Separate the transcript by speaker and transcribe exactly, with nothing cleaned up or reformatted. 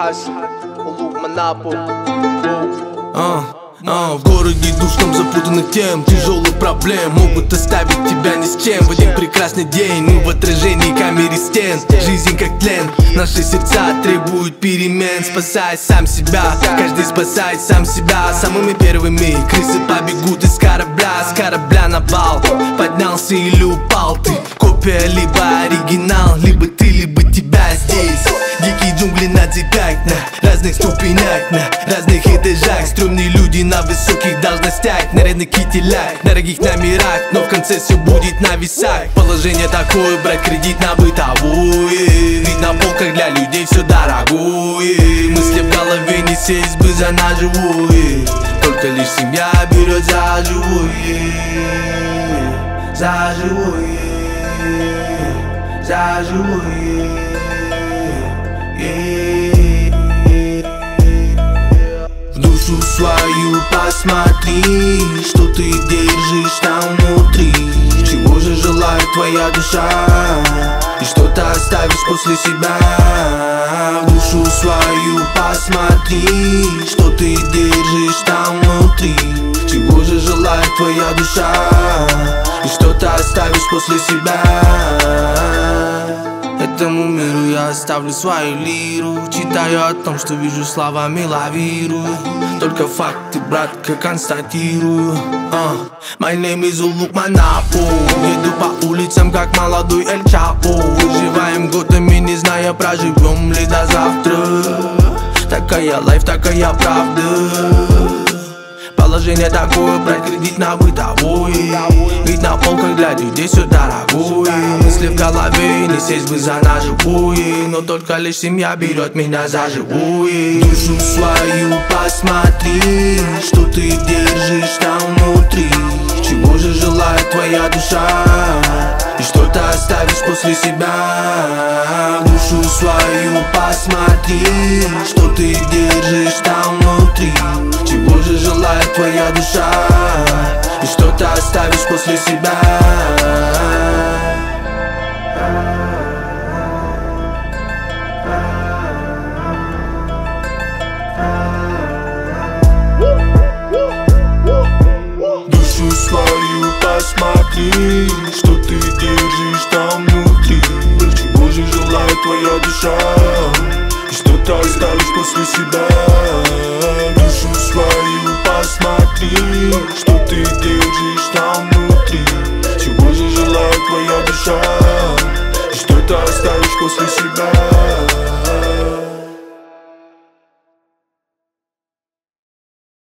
Speaker 1: Хас, Улук Манапу.
Speaker 2: А, а, в городе душном запутанных тем, тяжелых проблем могут оставить тебя ни с чем. В один прекрасный день мы в отражении камеры стен. Жизнь как тлен, наши сердца требуют перемен. Спасай сам себя, каждый спасает сам себя. Самыми первыми крысы побегут из корабля. С корабля на бал поднялся или упал ты. Копия либо оригинал, либо ты, либо тебя здесь. Дикие джунгли на цепях, на разных ступенях, на разных этажах. Стрёмные люди на высоких должностях, нарядных кителях, дорогих номерах, но в конце все будет на весах. Положение такое, брать кредит на бытовое, ведь на полках для людей все дорогое. Мысли в голове не сесть бы за наживое, только лишь семья берет за живое. За живое, за живое. В душу свою посмотри, что ты держишь там внутри. Чего же желает твоя душа, и что ты оставишь после себя. В душу свою посмотри, что ты держишь там внутри. Чего же желает твоя душа, и что ты оставишь после себя. Этому миру я оставлю свою лиру, читаю о том, что вижу, словами лавирую. Только факты, братка, констатирую. uh. My name is Улук Манапу. Еду по улицам, как молодой Эль Чапо. Выживаем годами, не зная, проживем ли до завтра. Такая лайф, такая правда. Положение такое, брать кредит на бытовое, ведь на полках для людей все дорогое. Мысли в голове, не сесть бы за наживое, но только лишь семья берет меня за живое. Душу свою посмотри, что ты держишь там внутри. Чего же желает твоя душа, и что ты оставишь после себя. Душу свою посмотри, что ты держишь там внутри. Чего же желает твоя душа, и что ты оставишь после себя. Душу свою посмотри, что ты держишь там внутри. Чего же желает твоя душа, и что ты оставишь после себя. Душу свою посмотри, что ты держишь там внутри. Чего же желает твоя душа, и что ты оставишь после себя.